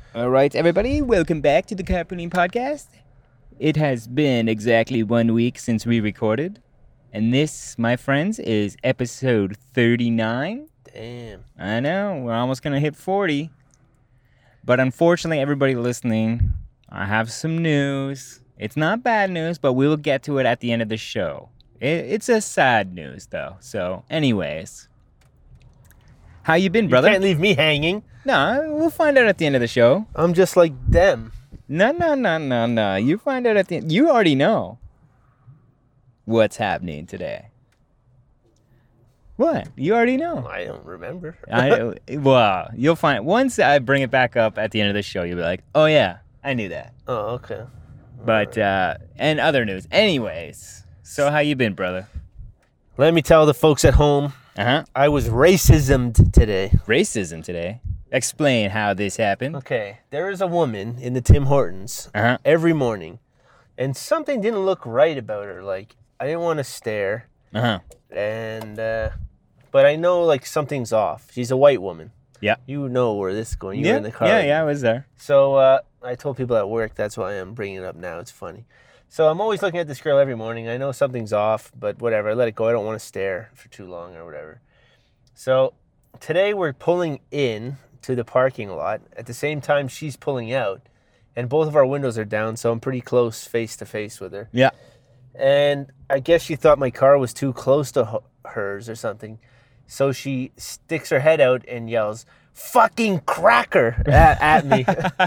All right, everybody, welcome back to the Carpooling Podcast. It has been exactly 1 week since we recorded, and this, my friends, is episode 39. Damn. I know, we're almost going to hit 40. But unfortunately, everybody listening, I have some news. It's not bad news, but we will get to it at the end of the show. It's a sad news, though. So, anyways, how you been, brother? You can't leave me hanging. No, we'll find out at the end of the show. I'm just like them. No. You find out at the end. You already know what's happening today. What? You already know. I don't remember. Well, you'll find. Once I bring it back up at the end of the show, you'll be like, oh, yeah, I knew that. Oh, okay. But, and other news. Anyways, so how you been, brother? Let me tell the folks at home, Uh-huh. I was racismed today. Racism today. Explain how this happened. Okay, there is a woman in the Tim Hortons Uh-huh. every morning, and something didn't look right about her. Like, I didn't want to stare, Uh-huh. and, but I know, like, something's off. She's a white woman. Yeah. You know where this is going. You were Yeah, in the car. I was there. So I told people at work, that's why I'm bringing it up now. It's funny. So I'm always looking at this girl every morning. I know something's off, but whatever. I let it go. I don't want to stare for too long or whatever. So today we're pulling in to the parking lot. At the same time, she's pulling out. And both of our windows are down, so I'm pretty close face to face with her. Yeah. And I guess she thought my car was too close to hers or something. So she sticks her head out and yells, "Fucking cracker," at me.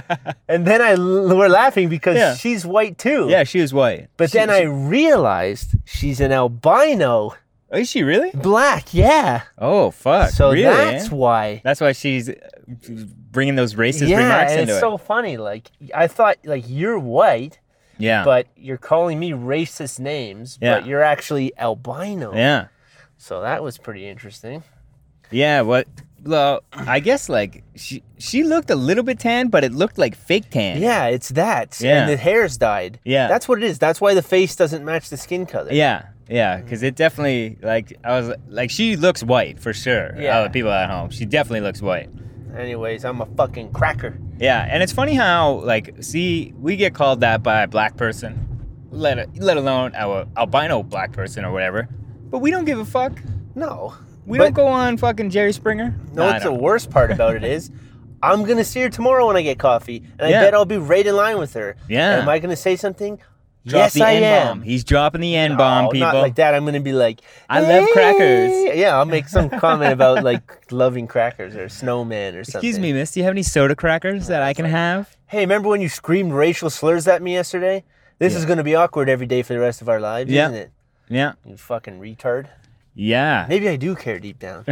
And then we're laughing because she's white too. Yeah, she was white. But then I realized she's an albino. Oh, is she really? Black, yeah. Oh, fuck. So really, that's eh? why. That's why she's bringing those racist remarks and into it's it. so funny. Like, I thought, like, you're white, Yeah. but you're calling me racist names, but you're actually albino. Yeah. So that was pretty interesting. Yeah, well, I guess, like, she looked a little bit tan, but it looked like fake tan. Yeah, it's that. Yeah. And the hair's dyed. Yeah. That's what it is. That's why the face doesn't match the skin color. Yeah, because it definitely, like, I was, like, she looks white, for sure. Yeah. All the people at home. She definitely looks white. Anyways, I'm a fucking cracker. Yeah, and it's funny how, like, see, we get called that by a black person, let alone our albino black person or whatever, but we don't give a fuck. No. We don't go on fucking Jerry Springer. No, what's the worst part about it is, I'm going to see her tomorrow when I get coffee, and I Yeah. bet I'll be right in line with her. Yeah. Am I going to say something? Drop Yes, the I N-bomb. am. He's dropping the N-bomb, No, people. not like that. I'm going to be like, I love crackers. Yeah, I'll make some comment about, like, loving crackers or snowman or something. Excuse me, miss, do you have any soda crackers that I can have? Hey, remember when you screamed racial slurs at me yesterday? This is going to be awkward every day for the rest of our lives, isn't it? Yeah. You fucking retard. Yeah. Maybe I do care deep down.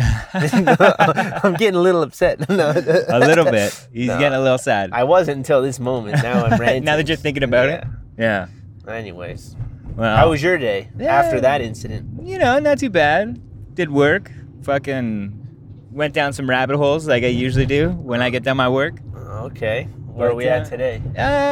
I'm getting a little upset. No. A little bit. He's getting a little sad. I wasn't until this moment. Now I'm ranting. Now that you're thinking about it? Yeah. Anyways. Well, How was your day Yeah. after that incident? you know, not too bad. Did work. Fucking went down some rabbit holes like I usually do when I get done my work. Okay. Where are we at today?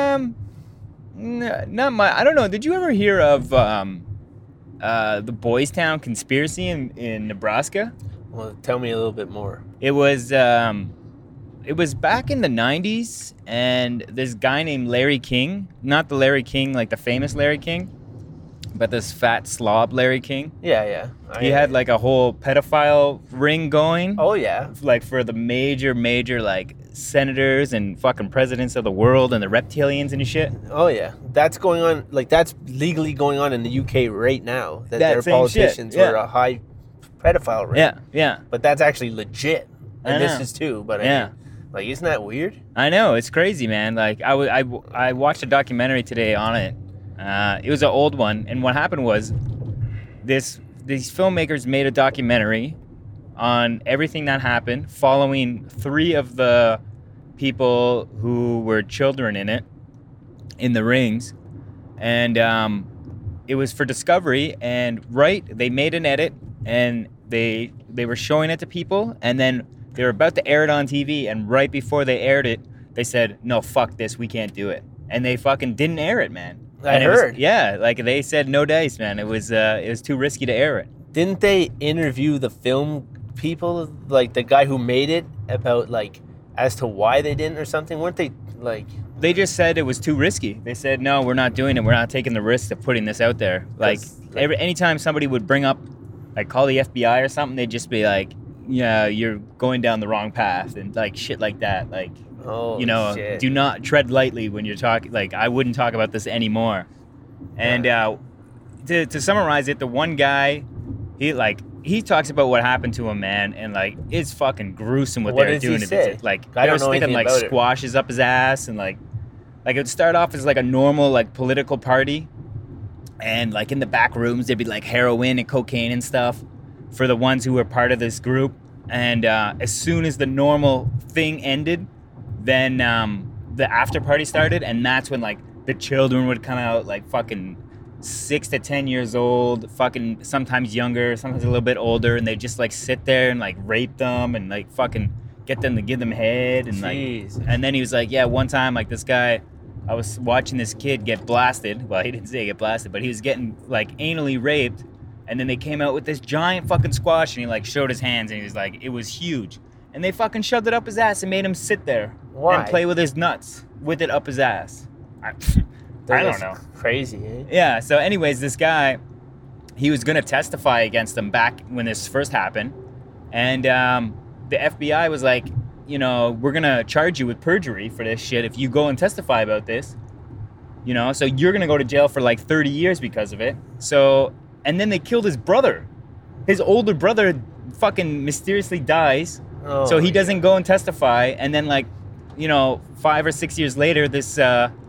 Not my. I don't know. Did you ever hear of the Boys Town conspiracy in Nebraska? Well, tell me a little bit more. It was back in the 90s, and this guy named Larry King, not the Larry King like the famous Larry King, but this fat slob Larry King. Yeah. He had like a whole pedophile ring going. Oh, yeah. Like for the major like senators and fucking presidents of the world and the reptilians and shit. Oh, yeah. That's going on. Like, that's legally going on in the UK right now. That That their same politicians shit, yeah. were a high pedophile ring. Yeah. But that's actually legit. I And this know. is too. But I Yeah. mean, like, isn't that weird? I know, it's crazy, man. Like I watched a documentary today on it. It was an old one, and what happened was these filmmakers made a documentary on everything that happened, following 3 of the people who were children in the rings, and it was for Discovery. And they made an edit, and they were showing it to people, and then they were about to air it on TV, and right before they aired it, they said, "No, fuck this, we can't do it," and they fucking didn't air it, man. I heard. Like they said, no dice, man. It was too risky to air it. Didn't they interview the film people, like the guy who made it, about like as to why they didn't or something? Weren't they Like, They just said it was too risky. They said, no, we're not doing it. We're not taking the risk of putting this out there. Like, anytime somebody would bring up, like, call the FBI or something, they'd just be like, yeah, you're going down the wrong path and, like, shit like that. Like, oh, you know, shit. do not tread lightly when you're talking. Like, I wouldn't talk about this anymore. And to summarize it, the one guy, he talks about what happened to him, man, and like it's fucking gruesome what they're doing. Like, I don't was know thinking anything like about it. squashes up his ass, and like it would start off as like a normal like political party, and like in the back rooms there'd be like heroin and cocaine and stuff for the ones who were part of this group. And as soon as the normal thing ended, then the after party started, and that's when like the children would come out, like fucking 6 to 10 years old, fucking sometimes younger, sometimes a little bit older, and they just like sit there and like rape them and like fucking get them to give them head. And Jeez. like, and then he was like, yeah, one time like this guy, I was watching this kid get blasted. Well, he didn't say get blasted, but he was getting like anally raped, and then they came out with this giant fucking squash, and he like showed his hands, and he was like, it was huge, and they fucking shoved it up his ass and made him sit there and play with his nuts with it up his ass. I don't know. Crazy, eh? Yeah, so anyways, this guy, he was going to testify against them back when this first happened. And the FBI was like, you know, we're going to charge you with perjury for this shit if you go and testify about this. You know, so you're going to go to jail for like 30 years because of it. So, and then they killed his brother. His older brother fucking mysteriously dies. Oh, so he doesn't go and testify. And then like, you know, 5 or 6 years later, this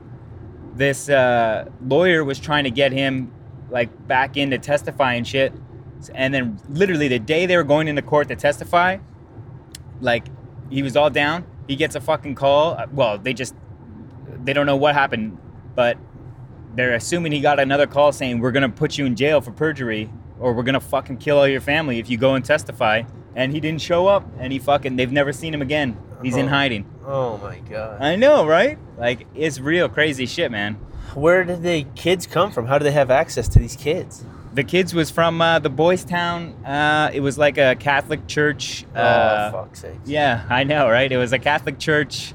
lawyer was trying to get him like back in to testify and shit. And then literally the day they were going into court to testify, like he was all down. He gets a fucking call. Well, they don't know what happened, but they're assuming he got another call saying, we're going to put you in jail for perjury, or we're going to fucking kill all your family if you go and testify. And he didn't show up, and they've never seen him again. He's in hiding. Oh my God. I know, right? Like, it's real crazy shit, man. Where did the kids come from? How do they have access to these kids? The kids was from the Boys Town. It was like a Catholic church. Fuck's sake. Yeah, I know, right? It was a Catholic church,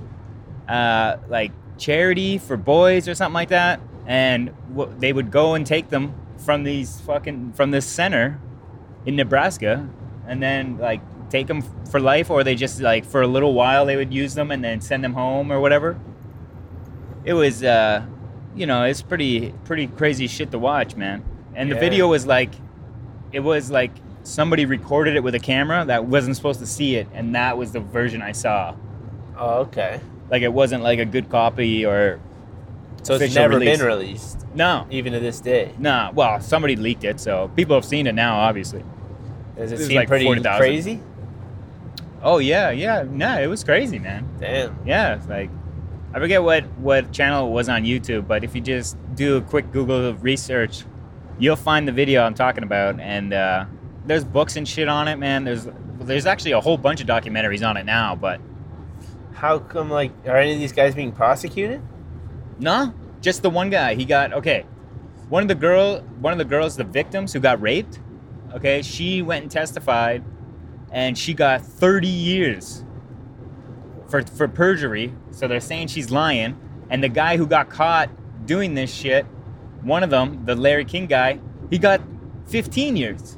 like charity for boys or something like that. And they would go and take them from this center in Nebraska, and then like take them for life, or they just like for a little while they would use them and then send them home or whatever. It was, you know, it's pretty crazy shit to watch, man. And the video was like, it was like somebody recorded it with a camera that wasn't supposed to see it, and that was the version I saw. Oh, okay. Like it wasn't like a good copy or. So it's never been released? No. Even to this day? No. Well, somebody leaked it, so people have seen it now, obviously. Does it was seem like pretty 40,000. crazy? Oh, yeah. No, it was crazy, man. Damn. Yeah, it's like, I forget what channel it was on YouTube, but if you just do a quick Google research, you'll find the video I'm talking about. And there's books and shit on it, man. There's actually a whole bunch of documentaries on it now, but... How come, like, are any of these guys being prosecuted? No, just the one guy. He got, okay, one of the girls, the victims who got raped, okay, she went and testified, and she got 30 years for perjury. So they're saying she's lying. And the guy who got caught doing this shit, one of them, the Larry King guy, he got 15 years.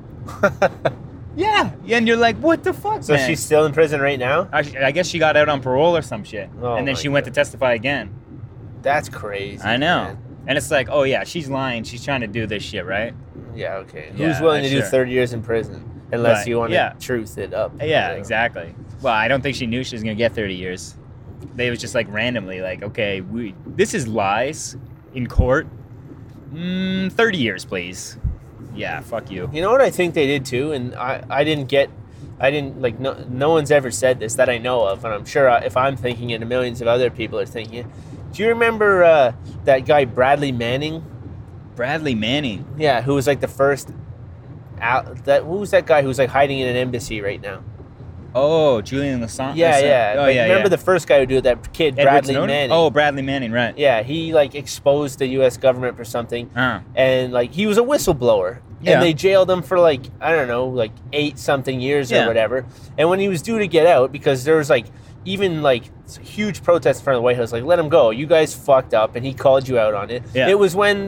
Yeah, and you're like, what the fuck, So man? she's still in prison right now? I guess she got out on parole or some shit. Oh and then my she went to God. testify again. That's crazy. I know. Man. And it's like, oh yeah, she's lying. She's trying to do this shit, right? Yeah, okay. Yeah, Who's willing to do sure. 30 years in prison? Unless Right, you want yeah. to truth it up. Yeah, exactly. Well, I don't think she knew she was going to get 30 years. They was just like randomly like, okay, this is lies in court. 30 years, please. Yeah, fuck you. You know what I think they did too? And I didn't like, no one's ever said this that I know of. And I'm sure if I'm thinking it, millions of other people are thinking it. Do you remember that guy, Bradley Manning? Bradley Manning. Yeah, who was like the first... who was that guy who's like hiding in an embassy right now? Oh, Julian Assange. Yeah. Oh, Like, yeah. remember the first guy who did it, that kid, Edward Bradley Snowden? Manning? Oh, Bradley Manning, right. Yeah, he like exposed the U.S. government for something, and like he was a whistleblower, Yeah. and they jailed him for like, I don't know, like 8-something years or Yeah. whatever. And when he was due to get out, because there was like even like huge protests in front of the White House, like let him go. You guys fucked up, and he called you out on it. Yeah. It was when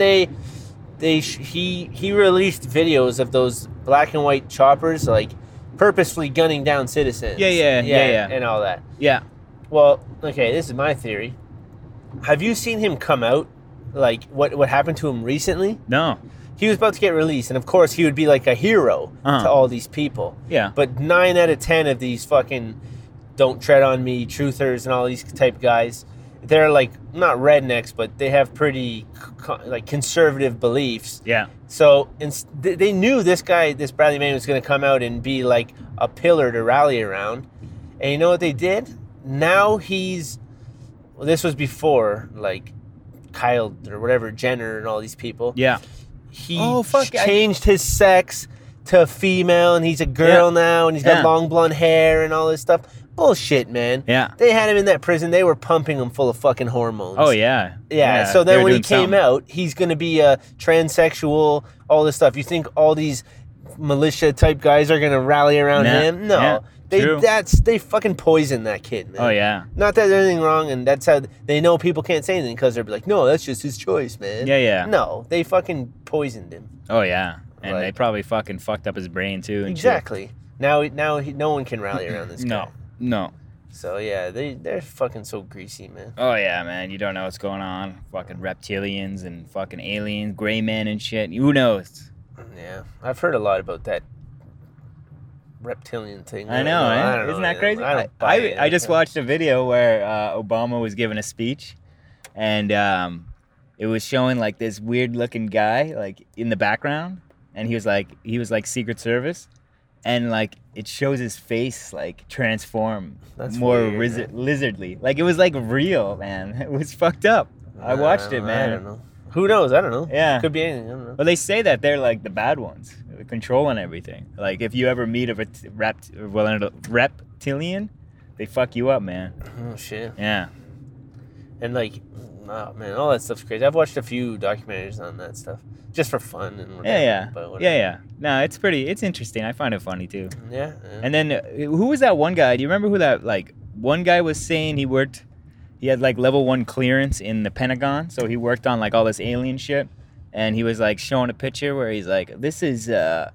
he released videos of those black and white choppers like purposefully gunning down citizens. Yeah. And all that. Yeah. Well, okay, this is my theory. Have you seen him come out? Like what happened to him recently? No. He was about to get released, and of course he would be like a hero to all these people. Yeah. But 9 out of 10 of these fucking don't tread on me truthers and all these type guys, they're like not rednecks, but they have pretty like conservative beliefs. Yeah. So they knew this guy, this Bradley Manning, was going to come out and be like a pillar to rally around. And you know what they did? Now this was before like Kyle or whatever, Jenner and all these people. Yeah. He fuck, changed his sex to female, and he's a girl now, and he's got long blonde hair and all this stuff. Bullshit, man. Yeah. They had him in that prison. They were pumping him full of fucking hormones. Oh, yeah. Yeah. So then when he came out, he's going to be a transsexual, all this stuff. You think all these militia type guys are going to rally around him? No. Yeah. They fucking poisoned that kid, man. Oh, yeah. Not that there's anything wrong, and that's how they know people can't say anything because they're like, no, that's just his choice, man. Yeah. No, they fucking poisoned him. Oh, yeah. And Like- they probably fucking fucked up his brain, too. And Exactly. Now no one can rally around this shit. guy. No. So yeah, they're fucking so greasy, man. Oh, yeah, man. You don't know what's going on. Fucking reptilians and fucking aliens, gray men and shit. Who knows? Yeah, I've heard a lot about that reptilian thing. I know, I eh? don't know, Isn't that man. crazy? I don't buy it. I just watched a video where Obama was giving a speech, and it was showing like this weird looking guy like in the background, and he was like Secret Service, and like it shows his face like transform That's more weird, lizardly. Like it was like real, man. It was fucked up. I watched it, man. I don't know. Who knows? I don't know. Yeah. Could be anything. I don't know. But they say that they're like the bad ones, controlling everything. Like if you ever meet a reptilian, they fuck you up, man. Oh shit. Yeah. And like, oh man, all that stuff's crazy. I've watched a few documentaries on that stuff, just for fun and whatever. Yeah. But whatever. Yeah. No, it's interesting. I find it funny too. Yeah. And then who was that one guy? Do you remember who that like one guy was saying he had like level 1 clearance in the Pentagon, so he worked on like all this alien shit, and he was like showing a picture where he's like, this is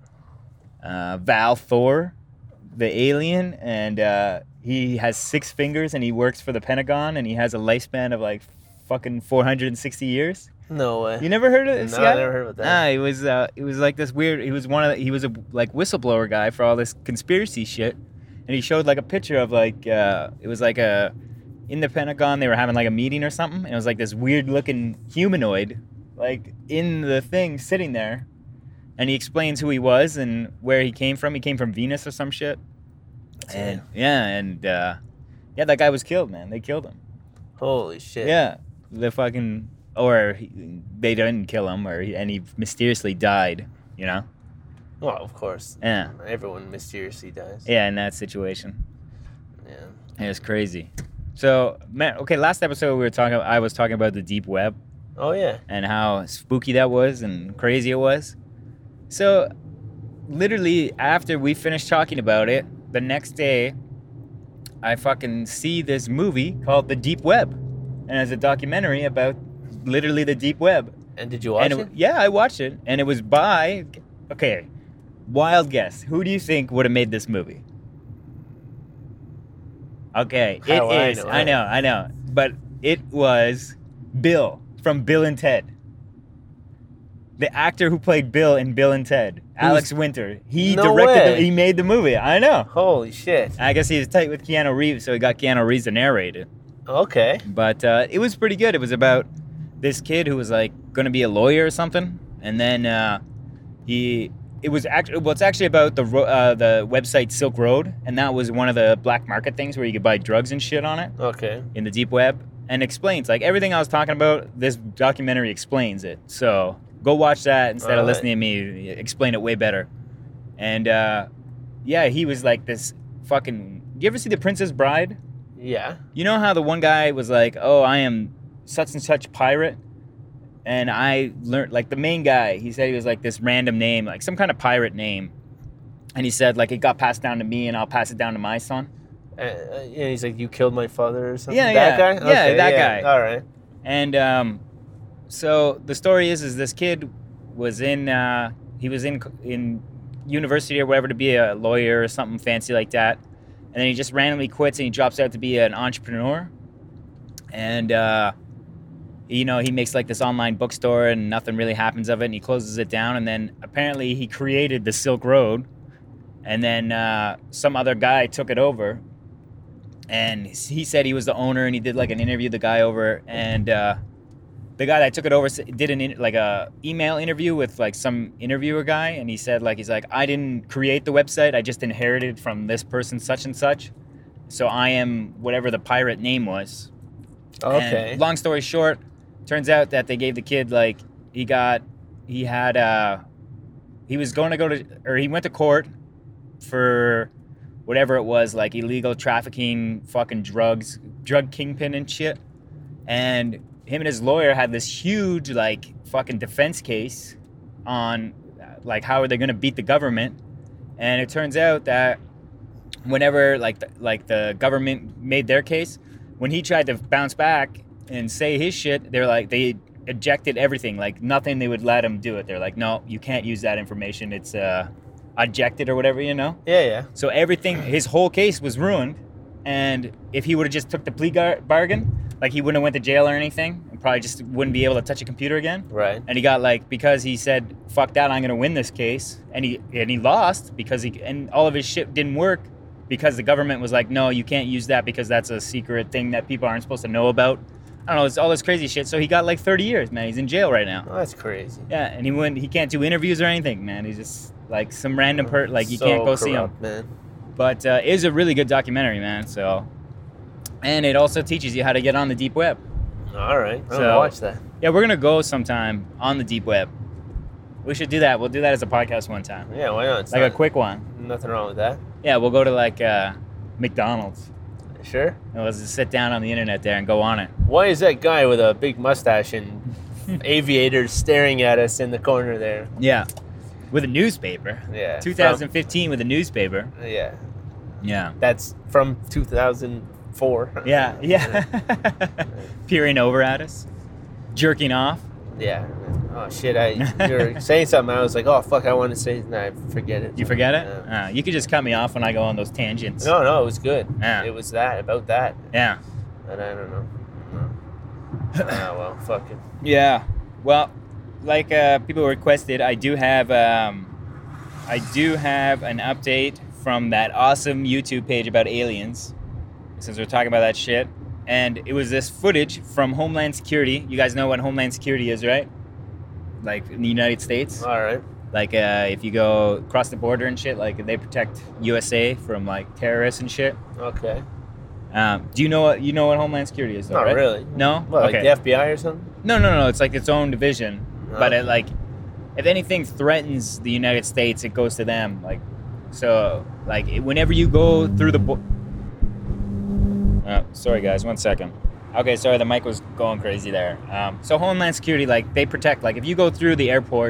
Val Thor, the alien, and he has 6 fingers and he works for the Pentagon and he has a lifespan of like fucking 460 years. No way. You never heard of this No, guy? I never heard about that. He was like this weird. He was a like whistleblower guy for all this conspiracy shit, and he showed like a picture of like it was like in the Pentagon they were having like a meeting or something, and it was like this weird looking humanoid like in the thing sitting there, and he explains who he was and where he came from. He came from Venus or some shit. And that guy was killed, man. They killed him. Holy shit. Yeah, they didn't kill him, and he mysteriously died. You know? Well, of course. Yeah. Everyone mysteriously dies. Yeah, in that situation, Yeah. it was crazy. So, man, okay. Last episode I was talking about the deep web Oh yeah. and how spooky that was and crazy it was. So, literally after we finished talking about it, the next day, I fucking see this movie called The Deep Web, and it's a documentary about literally the deep web. And did you watch And it? yeah, I watched it, and it was by, okay, wild guess. Who do you think would have made this movie? Okay, How will I it is. know? I know, but it was Bill from Bill and Ted. The actor who played Bill in Bill and Ted, Alex Winter. He No directed. way. He made the movie. I know. Holy shit. I guess he was tight with Keanu Reeves, so he got Keanu Reeves to narrate it. Okay. But it was pretty good. It was about this kid who was like going to be a lawyer or something, and then it's actually about the website Silk Road, and that was one of the black market things where you could buy drugs and shit on it Okay. in the deep web, and explains like everything I was talking about. This documentary explains it. So go watch that instead of Alright. listening to me explain it way better. And he was like this fucking. Do you ever see The Princess Bride? Yeah. You know how the one guy was like, "Oh, I am such and such pirate," and I learned like the main guy. He said he was like this random name, like some kind of pirate name, and he said like it got passed down to me, and I'll pass it down to my son. And he's like, you killed my father or something? Yeah, that yeah. guy? Yeah, Okay, that guy. All right. And so the story is this kid was in university or whatever to be a lawyer or something fancy like that, and then he just randomly quits and he drops out to be an entrepreneur, and he makes like this online bookstore and nothing really happens of it, and he closes it down, and then apparently he created the Silk Road, and then some other guy took it over, and he said he was the owner, and he did like an interview with the guy over, and the guy that took it over did a email interview with like some interviewer guy, and he said he's like, I didn't create the website, I just inherited from this person such and such, so I am whatever the pirate name was. Okay. And long story short, turns out that they gave the kid he went to court for whatever it was, like illegal trafficking, fucking drug kingpin and shit, and him and his lawyer had this huge fucking defense case on how are they going to beat the government. And it turns out that whenever the government made their case, when he tried to bounce back and say his shit, they ejected everything, nothing they would let him do it. They're like, no, you can't use that information, it's ejected or whatever, Yeah. So everything, his whole case was ruined. And if he would have just took the plea bargain, he wouldn't have went to jail or anything, and probably just wouldn't be able to touch a computer again. Right. And he got because he said, fuck that, I'm going to win this case. And he lost because and all of his shit didn't work because the government was like, no, you can't use that because that's a secret thing that people aren't supposed to know about. I don't know, it's all this crazy shit. So he got 30 years, man. He's in jail right now. Oh, that's crazy. Yeah, and he can't do interviews or anything, man. He's just some random you so can't go see him. Man. But it is a really good documentary, man. So, and it also teaches you how to get on the deep web. All right, I'm So- gonna watch that. Yeah, we're gonna go sometime on the deep web. We should do that. We'll do that as a podcast one time, Yeah, why not? It's a not- quick one. Nothing wrong with that. Yeah, we'll go to McDonald's Sure. and we'll just sit down on the internet there and go on it. Why is that guy with a big mustache and aviators staring at us in the corner there? Yeah, with a newspaper. Yeah. 2015 with a newspaper. Yeah. Yeah. That's from 2004. Yeah. Peering over at us, jerking off. Yeah. Oh shit! You're saying something. I was like, oh fuck! I want to say. Nah, forget it. You forget it? Yeah. You could just cut me off when I go on those tangents. No, it was good. Yeah. It was about that. Yeah. But I don't know. No. Well, fuck it. Yeah. Well, people requested, I do have an update from that awesome YouTube page about aliens, since we're talking about that shit. And it was this footage from Homeland Security. You guys know what Homeland Security is, right? In the United States. All right. If you go across the border and shit, they protect USA from terrorists and shit. Okay. Do you know what Homeland Security is, though, Not right? really. No? What, Okay. like the FBI or something? No. It's its own division. Oh. But it, if anything threatens the United States, it goes to them. Whenever you go through the sorry guys, 1 second. Okay, sorry, the mic was going crazy there. So Homeland Security, they protect. If you go through the airport,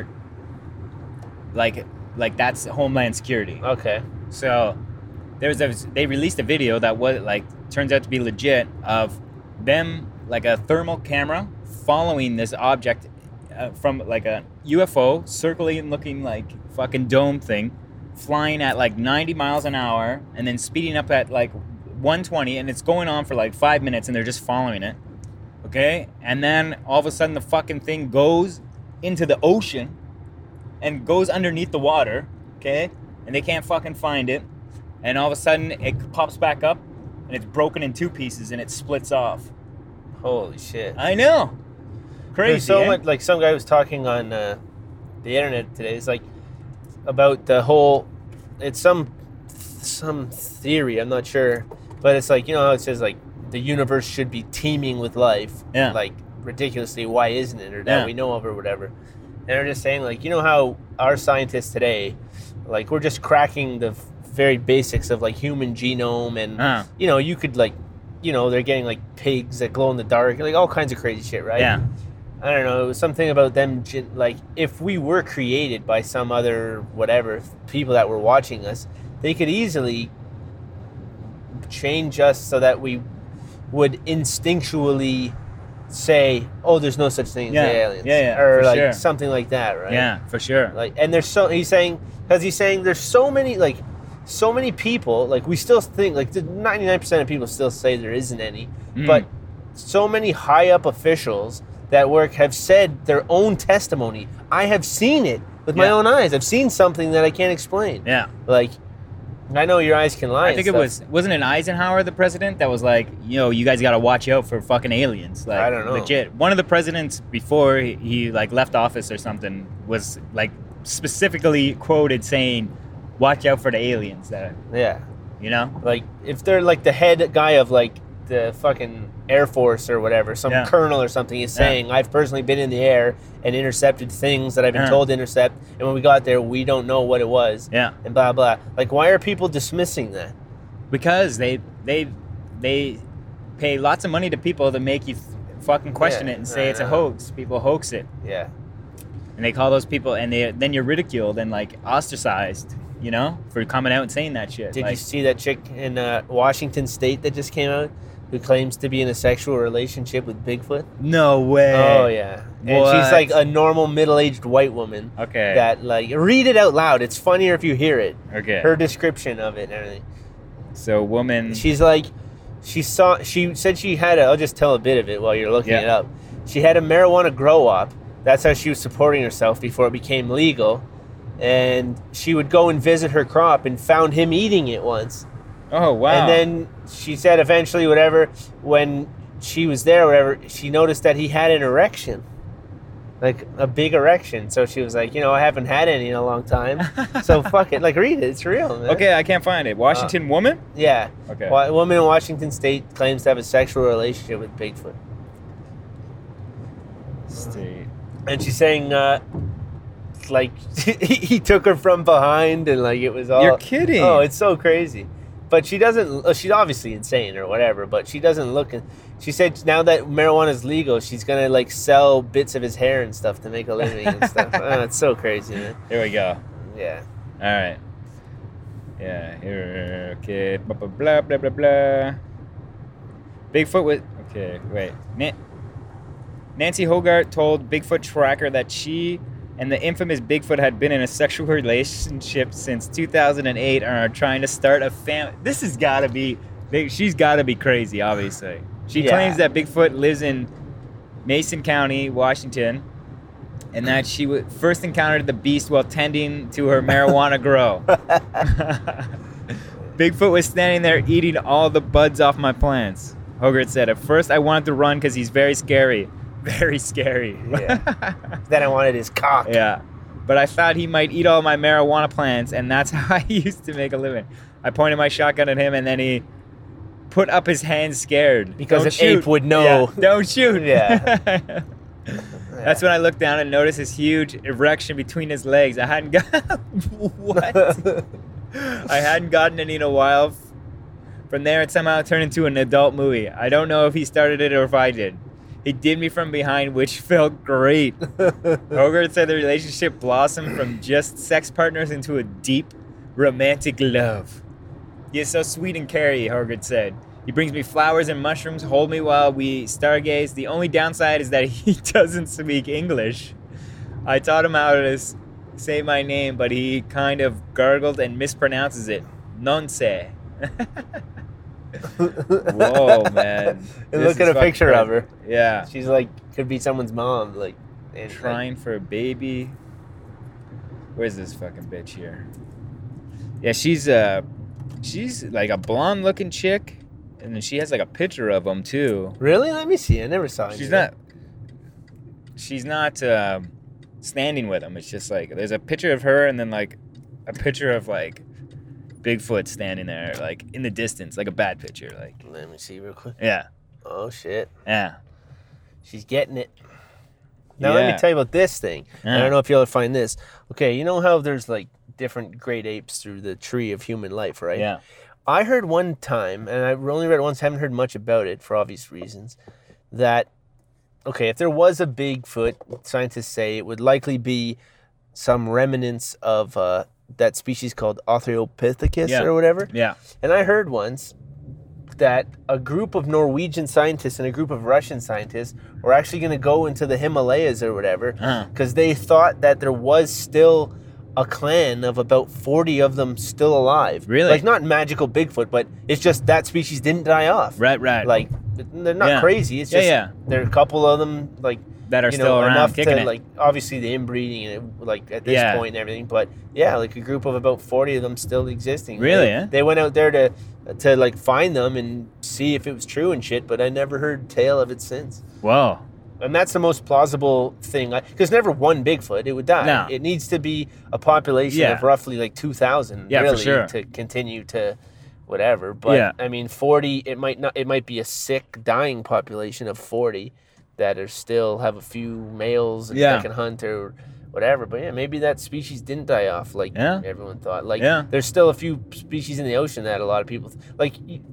that's Homeland Security. Okay. So they released a video that was turns out to be legit of them a thermal camera following this object from a UFO circling looking fucking dome thing, flying at 90 miles an hour and then speeding up at 120, and it's going on for 5 minutes and they're just following it. Okay? And then all of a sudden the fucking thing goes into the ocean and goes underneath the water, okay? And they can't fucking find it. And all of a sudden it pops back up and it's broken in two pieces and it splits off. Holy shit. I know. Crazy. There's so eh? much, some guy was talking on the internet today. It's about the whole, it's some theory, I'm not sure, but it's how it says the universe should be teeming with life. Yeah. Ridiculously, why isn't it, or that Yeah. we know of, or whatever. And they're just saying how our scientists today, we're just cracking the very basics of human genome, and you could they're getting pigs that glow in the dark, all kinds of crazy shit, right? Yeah. I don't know, it was something about them, if we were created by some other whatever people that were watching us, they could easily change us so that we would instinctually say, "Oh, there's no such thing as aliens," or like something like that, right? Yeah, for sure. Like, and he's saying there's so many people, like we still think, like 99% of people still say there isn't any, but so many high up officials that work have said their own testimony. I have seen it with my own eyes. I've seen something that I can't explain. Yeah. Like, I know your eyes can lie. I think wasn't it Eisenhower, the president, that was like, you guys got to watch out for fucking aliens. Like, I don't know. Legit. One of the presidents before he like left office or something was like specifically quoted saying, "Watch out for the aliens." Yeah. Like if they're like the head guy of like the fucking Air Force or whatever, some colonel or something is saying, "I've personally been in the air and intercepted things that I've been told to intercept, and when we got there, we don't know what it was." Yeah. And blah blah. Like, why are people dismissing that? Because they pay lots of money to people to make you fucking question it and say it's a hoax. People hoax it. Yeah. And they call those people, and then you're ridiculed and like ostracized, for coming out and saying that shit. Did you see that chick in Washington State that just came out, who claims to be in a sexual relationship with Bigfoot? No way. Oh, yeah. And What? she's like a normal middle-aged white woman. Okay. That, like, read it out loud. It's funnier if you hear it. Okay. Her description of it and everything. So, woman. She's like, she said she had I'll just tell a bit of it while you're looking it up. She had a marijuana grow-up. That's how she was supporting herself before it became legal. And she would go and visit her crop and found him eating it once. Oh, wow. And then she said eventually, when she was there, she noticed that he had an erection. Like a big erection. So she was like, I haven't had any in a long time. So fuck it. Like, read it. It's real, man. Okay, I can't find it. Washington woman? Yeah. Okay. A woman in Washington State claims to have a sexual relationship with Bigfoot. State. And she's saying, like, he took her from behind and, like, it was all... You're kidding. Oh, it's so crazy. But she doesn't... She's obviously insane or whatever, but she doesn't look... She said now that marijuana is legal, she's going to, like, sell bits of his hair and stuff to make a living and stuff. Oh, it's so crazy, man. Here we go. Yeah. All right. Yeah, here... Okay. Blah, blah, blah, blah, blah, blah. Bigfoot with... Okay, wait. Nancy Hogarth told Bigfoot Tracker that she and the infamous Bigfoot had been in a sexual relationship since 2008 and are trying to start a family. This has got to be... She's got to be crazy, obviously. She claims that Bigfoot lives in Mason County, Washington, and that she first encountered the beast while tending to her marijuana grow. Bigfoot was standing there eating all the buds off my plants, Hogarth said. At first, I wanted to run because he's very scary. Very scary. Yeah. Then I wanted his cock. Yeah. But I thought he might eat all my marijuana plants, and that's how I used to make a living. I pointed my shotgun at him, and then he put up his hands scared. Because an ape would know. Yeah, don't shoot. Yeah. That's when I looked down and noticed his huge erection between his legs. I hadn't got... What? I hadn't gotten any in a while. From there, it somehow turned into an adult movie. I don't know if he started it or if I did. He did me from behind, which felt great. Hogarth said the relationship blossomed from just sex partners into a deep, romantic love. He is so sweet and caring, Hogarth said. He brings me flowers and mushrooms, hold me while we stargaze. The only downside is that he doesn't speak English. I taught him how to say my name, but he kind of gargled and mispronounces it. Nonce. Whoa, man. And look at a picture of her. Yeah. She's like, could be someone's mom. Like, trying for a baby. Where's this fucking bitch here? Yeah, she's like a blonde looking chick, and then she has like a picture of him too. Really? Let me see. I never saw it. She's not standing with him. It's just like there's a picture of her, and then like a picture of like Bigfoot standing there, like in the distance, like a bad picture. Like, let me see real quick. Yeah. Oh shit. Yeah. She's getting it. Now let me tell you about this thing. I don't know if you'll ever find this. Okay, you know how there's like different great apes through the tree of human life, right? Yeah. I heard one time, and I've only read it once, haven't heard much about it for obvious reasons, that, okay, if there was a Bigfoot, scientists say it would likely be some remnants of that species called Australopithecus or whatever. Yeah. And I heard once that a group of Norwegian scientists and a group of Russian scientists were actually going to go into the Himalayas or whatever because they thought that there was still a clan of about 40 of them still alive. Really? Like, not magical Bigfoot, but it's just that species didn't die off. Right. Like, they're not crazy. It's just there are a couple of them, like, that are still around enough kicking to, it. like, obviously the inbreeding and it, like at this point and everything, but like a group of about 40 of them still existing. Really? They went out there to like find them and see if it was true and shit, but I never heard tale of it since. Whoa. And that's the most plausible thing, because never one Bigfoot, it would die. No. It needs to be a population of roughly like 2,000 for really sure. to continue to whatever. But I mean, 40, it might be a sick dying population of 40 that are still have a few males that can hunt or whatever. But maybe that species didn't die off like everyone thought. Like there's still a few species in the ocean that a lot of people like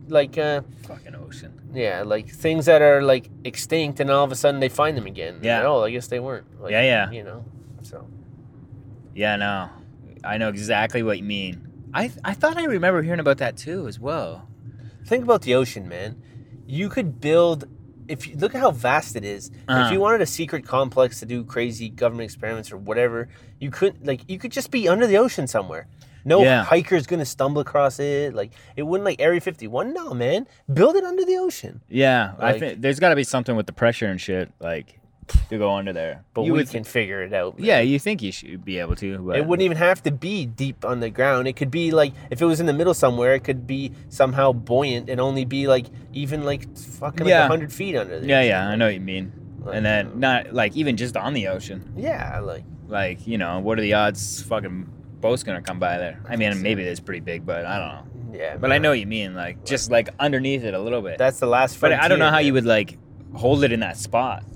fucking ocean. Yeah, like things that are like extinct and all of a sudden they find them again. Yeah. Oh, I guess they weren't. Like, you know. So. Yeah, no. I know exactly what you mean. I thought I remember hearing about that too as well. Think about the ocean, man. You could build, if you look at how vast it is. If you wanted a secret complex to do crazy government experiments or whatever, you could just be under the ocean somewhere. No hiker's gonna stumble across it. Like, it wouldn't, like Area 51. No, man, build it under the ocean. Yeah, like, I think there's got to be something with the pressure and shit, like, to go under there. But we can figure it out, man. Yeah, you think you should be able to. But it wouldn't even have to be deep on the ground. It could be like, if it was in the middle somewhere, it could be somehow buoyant and only be like even like fucking like 100 feet under there. Yeah, I know what you mean. Like, and then not like even just on the ocean. Yeah, like you know, what are the odds fucking boat's gonna come by there? I mean, maybe it's pretty big, but I don't know. Yeah, but I know what you mean. Like just like underneath it a little bit. That's the last frontier. But I don't know how you would like hold it in that spot.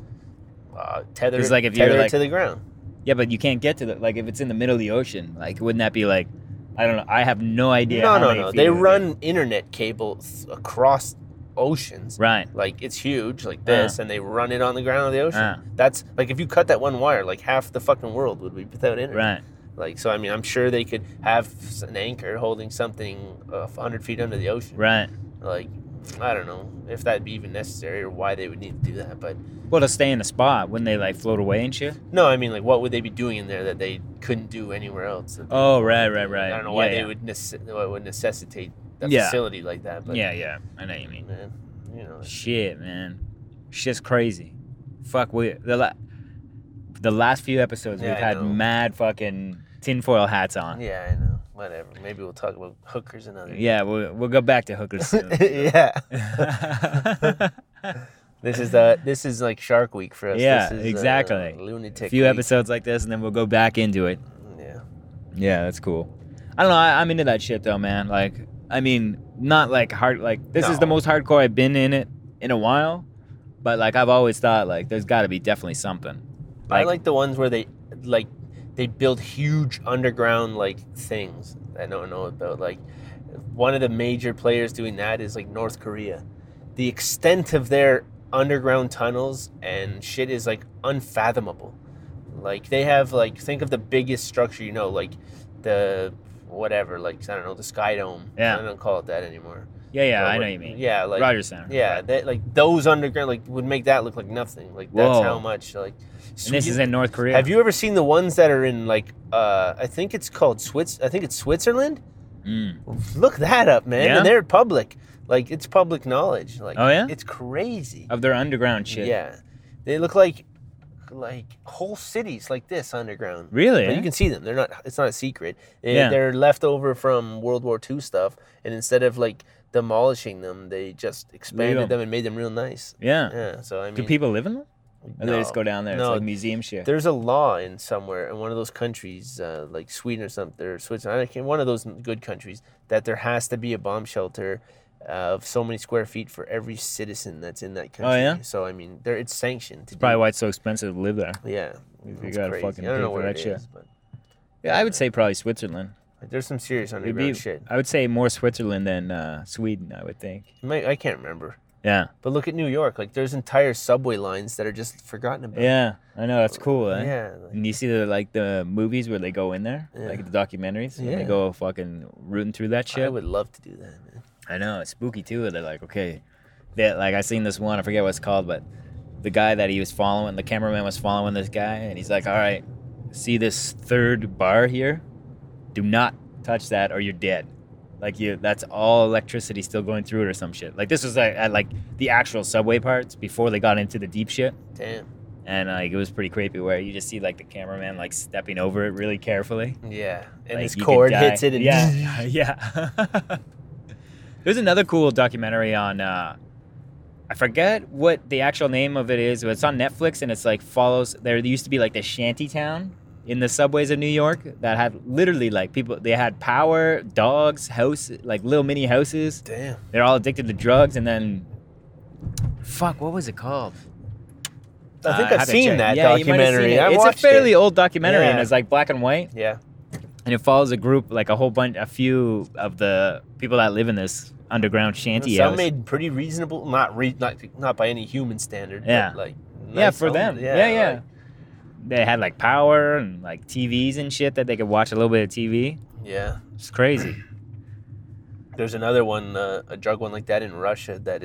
Tether, like if you're like to the ground. Yeah, but you can't get to the, like, if it's in the middle of the ocean, like, wouldn't that be like, I don't know, I have no idea. No. They run internet cables across oceans. Right. Like, it's huge, like this, and they run it on the ground of the ocean. That's, like, if you cut that one wire, like, half the fucking world would be without internet. Right. Like, so, I mean, I'm sure they could have an anchor holding something 100 feet under the ocean. Right. Like, I don't know if that'd be even necessary or why they would need to do that, but... Well, to stay in the spot, wouldn't they, like, float away and shit? No, I mean, like, what would they be doing in there that they couldn't do anywhere else? Oh, right. I don't know why they would necessitate a facility like that. But Yeah, I know what you mean. Man, you know. Shit, man. Shit's crazy. Fuck, the last few episodes, we've had mad fucking tinfoil hats on. Yeah, I know. Whatever. Maybe we'll talk about hookers another day. Yeah, we'll go back to hookers soon. Yeah. This is like Shark Week for us. Yeah, this is, exactly. Lunatic a few week. episodes like this, and then we'll go back into it. Yeah. Yeah, that's cool. I don't know. I'm into that shit though, man. Like, I mean, not like hard. Like, this is the most hardcore I've been in it in a while. But like, I've always thought like, there's got to be definitely something. I like the ones where they build huge underground like things I don't know about. Like, one of the major players doing that is like North Korea. The extent of their underground tunnels and shit is like unfathomable. Like, they have like, think of the biggest structure, you know, like the whatever, like, I don't know, the Sky Dome. Yeah. I don't call it that anymore. Yeah, I know what you mean. Yeah, like Rogers Center. Yeah, they, like those underground like would make that look like nothing. Like, that's how much like. And this is in North Korea. Have you ever seen the ones that are in like I think it's called Switzerland? Look that up, man. Yeah? And they're public. Like, it's public knowledge. Like, oh yeah, it's crazy. Of their underground shit. Yeah, they look like whole cities like this underground. Really? But you can see them. They're not. It's not a secret. They're left over from World War II stuff, and instead of like demolishing them, they just expanded them and made them real nice. Yeah. Yeah. So I mean, do people live in them? Or no, they just go down there? No, it's like museum shit. There's a law in somewhere in one of those countries, like Sweden or something, or Switzerland, one of those good countries, that there has to be a bomb shelter of so many square feet for every citizen that's in that country. Oh yeah. So I mean, it's sanctioned. It's probably why it's so expensive to live there. Yeah. You gotta crazy. fucking I don't pay know for where that it shit. is, but Yeah, I would say probably Switzerland. like, there's some serious underground shit. I would say more Switzerland than Sweden, I would think. I can't remember. Yeah. But look at New York. Like, there's entire subway lines that are just forgotten about. Yeah, I know. That's cool, eh? Yeah. And you see the movies where they go in there, like the documentaries, and they go fucking rooting through that shit. I would love to do that, man. I know, it's spooky too. They're like, okay, like I seen this one, I forget what it's called, but the guy that he was following, the cameraman was following this guy, and he's like, all right, see this third bar here? Do not touch that or you're dead. Like that's all electricity still going through it or some shit. Like this was at like the actual subway parts before they got into the deep shit. Damn. And like it was pretty creepy where you just see like the cameraman like stepping over it really carefully. Yeah. And Like, his you cord could die. hits it and yeah. Yeah. There's another cool documentary on I forget what the actual name of it is, but it's on Netflix and it's like follows there used to be like this shanty town in the subways of New York that had literally like people, they had power, dogs, house, like little mini houses. Damn. They're all addicted to drugs, and then fuck, what was it called? I think I I've have to seen check. that Yeah, you might have seen documentary. it. I It's a watched fairly it. old documentary, and Yeah. it's like black and white, Yeah. and it follows a group, like a few of the people that live in this underground shanty Some house. made pretty reasonable, not by any human standard. Yeah. But like. Yeah, nice for homes. them. Yeah. like- They had like power and like TVs and shit that they could watch a little bit of TV. yeah. It's crazy. There's another one, a drug one like that in Russia that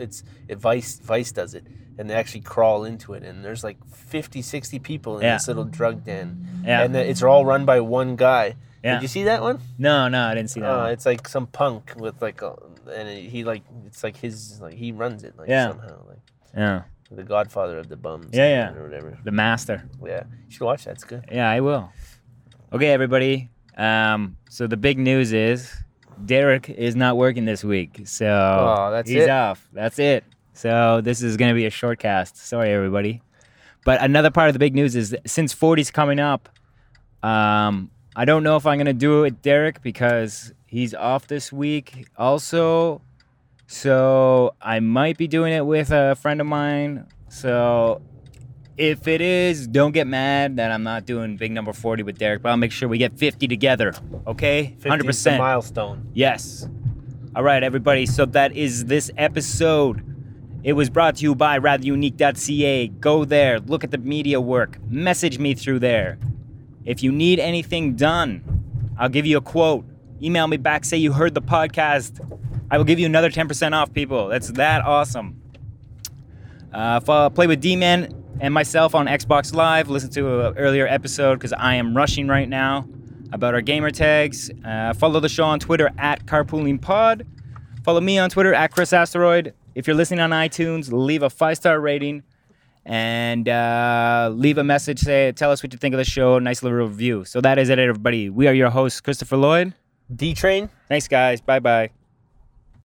Vice does it, and they actually crawl into it, and there's like 50, 60 people in Yeah. this little drug den, Yeah. and it's all run by one guy. Yeah. Did you see that one? No, I didn't see that. one. It's like some punk with like, he like it's like his like he runs it like Yeah. somehow like Yeah, the Godfather of the bums. Yeah. or whatever. the master. Yeah, you should watch that. It's good. Yeah, I will. Okay, everybody. So the big news is Derek is not working this week, so That's he's it? off. That's it. So this is gonna be a short cast. Sorry, everybody. But another part of the big news is that since 40's coming up, I don't know if I'm gonna do it with Derek because he's off this week also. So I might be doing it with a friend of mine. So if it is, don't get mad that I'm not doing big number 40 with Derek, but I'll make sure we get 50 together. Okay? 50 is the 100%. milestone. Yes. All right, everybody. So that is this episode. It was brought to you by ratherunique.ca. Go there, look at the media work, message me through there. If you need anything done, I'll give you a quote. Email me back, say you heard the podcast. I will give you another 10% off, people. That's that awesome. Play with D-Man and myself on Xbox Live. Listen to an earlier episode because I am rushing right now about our gamer tags. Follow the show on Twitter at CarpoolingPod. Follow me on Twitter at Chris Asteroid. If you're listening on iTunes, leave a 5-star rating and leave a message. Tell us what you think of the show. Nice little review. So that is it, everybody. We are your hosts, Christopher Lloyd. D-Train. Thanks, guys. Bye-bye.